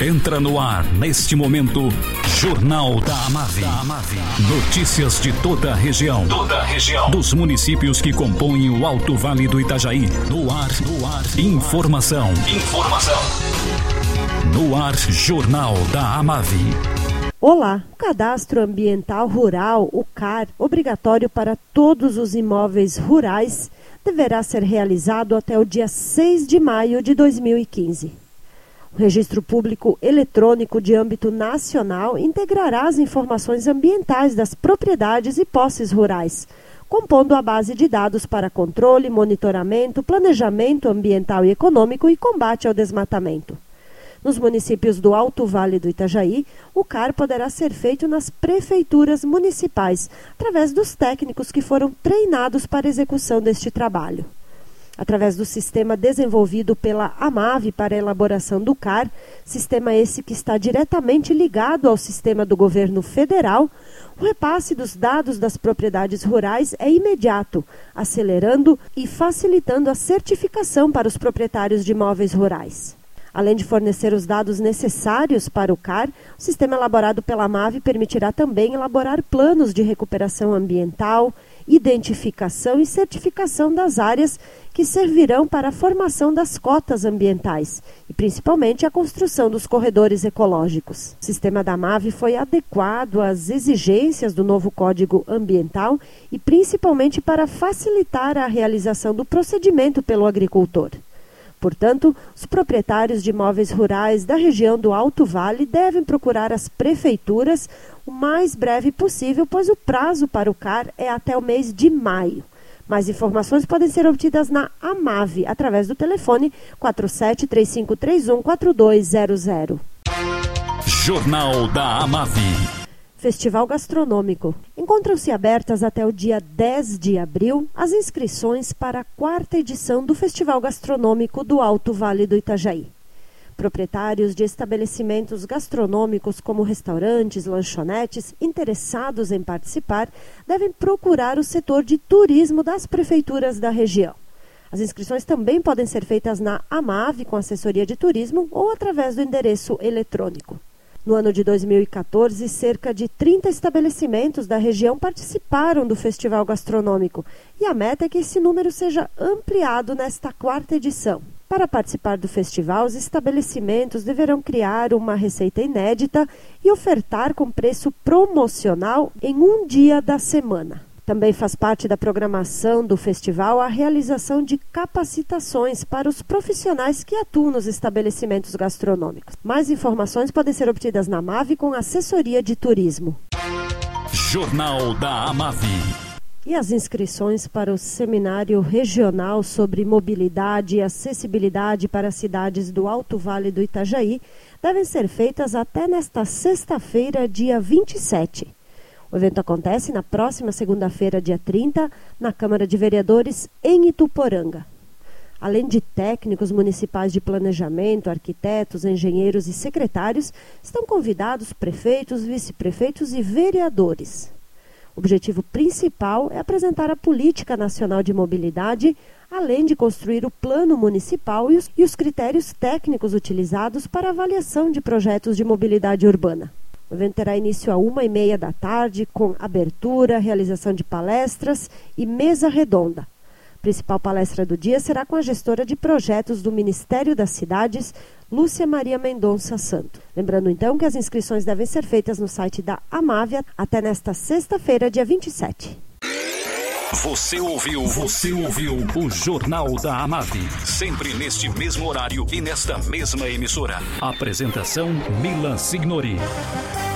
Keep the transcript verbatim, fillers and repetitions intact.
Entra no ar, neste momento, Jornal da Amave. Notícias de toda a região. Toda a região. Dos municípios que compõem o Alto Vale do Itajaí. No ar, no ar. Informação. Informação. No ar, Jornal da Amave. Olá, o Cadastro Ambiental Rural, o C A R, obrigatório para todos os imóveis rurais, deverá ser realizado até o dia seis de maio de dois mil e quinze. O Registro Público Eletrônico de âmbito nacional integrará as informações ambientais das propriedades e posses rurais, compondo a base de dados para controle, monitoramento, planejamento ambiental e econômico e combate ao desmatamento. Nos municípios do Alto Vale do Itajaí, o C A R poderá ser feito nas prefeituras municipais, através dos técnicos que foram treinados para a execução deste trabalho. Através do sistema desenvolvido pela Amave para a elaboração do C A R, sistema esse que está diretamente ligado ao sistema do governo federal, o repasse dos dados das propriedades rurais é imediato, acelerando e facilitando a certificação para os proprietários de imóveis rurais. Além de fornecer os dados necessários para o C A R, o sistema elaborado pela Amave permitirá também elaborar planos de recuperação ambiental, identificação e certificação das áreas que servirão para a formação das cotas ambientais e, principalmente, a construção dos corredores ecológicos. O sistema da Amave foi adequado às exigências do novo Código Ambiental e, principalmente, para facilitar a realização do procedimento pelo agricultor. Portanto, os proprietários de imóveis rurais da região do Alto Vale devem procurar as prefeituras o mais breve possível, pois o prazo para o C A R é até o mês de maio. Mais informações podem ser obtidas na Amave, através do telefone quatro sete três cinco três um quatro dois zero zero. Jornal da Amave. Festival Gastronômico. Encontram-se abertas até o dia dez de abril as inscrições para a quarta edição do Festival Gastronômico do Alto Vale do Itajaí. Proprietários de estabelecimentos gastronômicos como restaurantes, lanchonetes, interessados em participar, devem procurar o setor de turismo das prefeituras da região. As inscrições também podem ser feitas na Amave com assessoria de turismo ou através do endereço eletrônico. No ano de dois mil e quatorze, cerca de trinta estabelecimentos da região participaram do Festival Gastronômico e a meta é que esse número seja ampliado nesta quarta edição. Para participar do festival, os estabelecimentos deverão criar uma receita inédita e ofertar com preço promocional em um dia da semana. Também faz parte da programação do festival a realização de capacitações para os profissionais que atuam nos estabelecimentos gastronômicos. Mais informações podem ser obtidas na Amave com assessoria de turismo. Jornal da Amave. E as inscrições para o Seminário Regional sobre Mobilidade e Acessibilidade para as cidades do Alto Vale do Itajaí devem ser feitas até nesta sexta-feira, dia vinte e sete. O evento acontece na próxima segunda-feira, dia trinta, na Câmara de Vereadores, em Ituporanga. Além de técnicos municipais de planejamento, arquitetos, engenheiros e secretários, estão convidados prefeitos, vice-prefeitos e vereadores. O objetivo principal é apresentar a Política Nacional de Mobilidade, além de construir o plano municipal e os, e os critérios técnicos utilizados para avaliação de projetos de mobilidade urbana. O evento terá início a uma e meia da tarde, com abertura, realização de palestras e mesa redonda. A principal palestra do dia será com a gestora de projetos do Ministério das Cidades, Lúcia Maria Mendonça Santo. Lembrando então que as inscrições devem ser feitas no site da Amave até nesta sexta-feira, dia vinte e sete. Você ouviu, você ouviu o Jornal da Amave, sempre neste mesmo horário e nesta mesma emissora. Apresentação Milan Signori.